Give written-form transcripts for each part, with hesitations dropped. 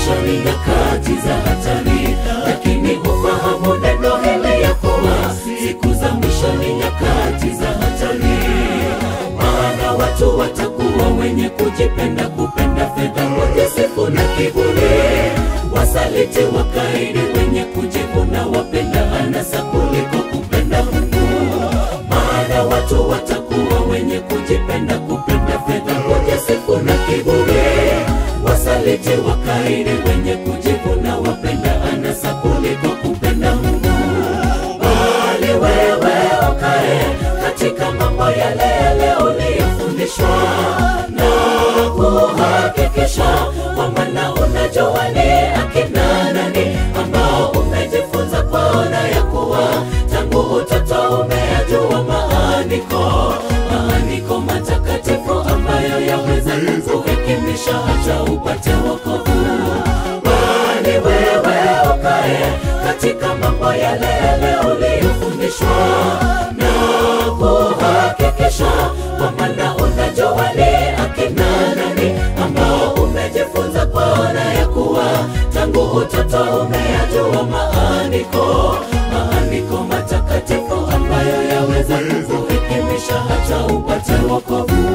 ni nyakati za hatari, lakini ufahamu neno hili ya kuwa siku za mwisho ni nyakati za hatari. Maana watu watakuwa wenye kujipenda, kupenda fedha, kujisifu na kiburi, wasaliti, wakaidi, wenye kujivuna, wapenda anasa kuliko kupenda Mungu. Maana watu watakuwa wenye kujipenda, kupenda fedha, kujisifu na kiburi, wasaliti, wakaidi, wenye kujivuna, wapenda anasa kuliko kupenda Mungu. Bali wewe ukae katika mambo yale yale uliyofundishwa, na kuhakikisha kwamba na unajua ni akina nani ambao umejifunza kwaona ya kuwa tangu utoto umeyajua maandiko matakatifu ambayo yaweza kukuhekimisha hata upate wokovu. Bali wewe ukae katika mambo yale yale uliyofundishwa, na kuhakikisha kwamba na unajua ni akina nani ambao umejifunza kwaona ya kuwa tangu utoto umeyajua maandiko matakatifu ambayo yaweza kukuhekimisha hata upate wokovu.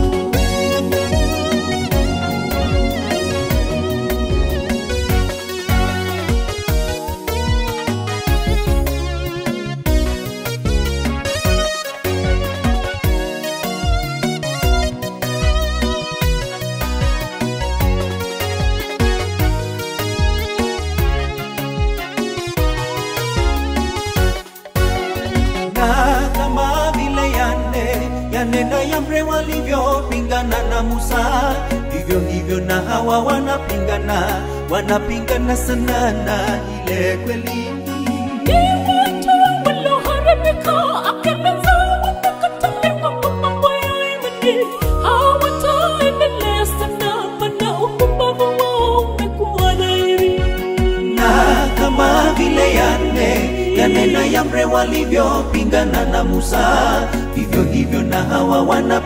Nena Yambre walivyopingana na Musa, vivyo hivyo na hawa wanapingana sana na ile kweli. Ni watu walioharibika, akili zao wamekataliwa kwa mambo ya imani. Hawataendelea sana, maana upumbavu wao umekuwa dhahiri. Na kama vile Nena Yambre walivyopingana na Musa, vivyo hivyo na hawa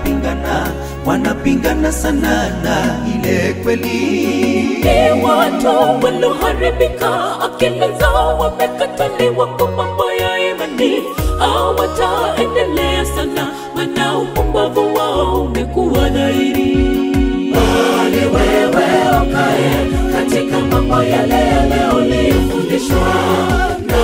wanapingana sana na ile kweli. Ni watu walioharibika, akili zao wamekataliwa kwa mambo ya imani. Hawataendelea sana, maana upumbavu wao umekuwa dhahiri. Bali wewe ukae katika mambo yale yale uliyofundishwa, na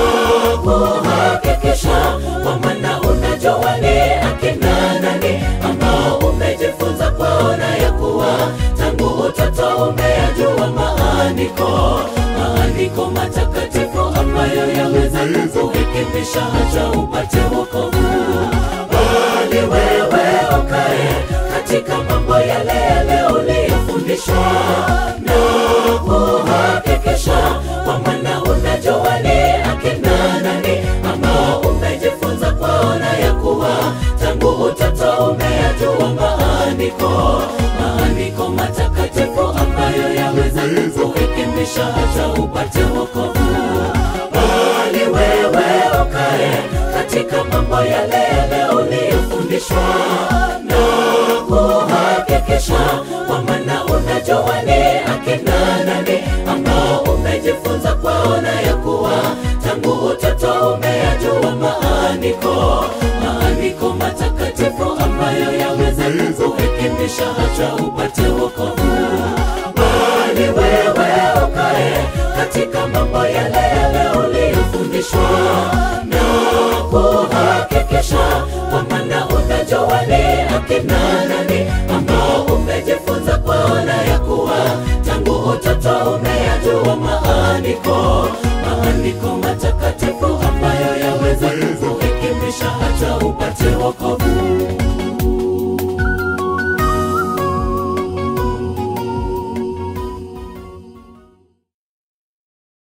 kuhakikisha kwamba na unajua ni akina nani ambao umejifunza kwaona ya kuwa tangu utoto umeyajua maandiko matakatifu ambayo yaweza kukuhekimisha hata upate wokovu. Bali wewe ukae katika mambo yale yale uliyofundishwa, na kuhakikisha kwamba na unajua ni akina nani ambao umejifunza kwaona ya kuwa tangu utoto umeyajua maandiko matakatifu ambayo yaweza kukuhekimisha hata upate wokovu. Bali wewe ukae katika mambo yale yale uliyofundishwa, na kuhakikisha kwamba na unajua ni akina nani ambao umejifunza kwaona ya kuwa tangu utoto umeyajua maandiko matakatifu ambayo yaweza kukuhekimisha hata upate wokovu. Bali wewe ukae katika mambo yale yale uliyofundishwa, na kuhakikisha kwamba na unajua ni akina nani ambao umejifunza kwaona ya kuwa tangu utoto umeyajua maandiko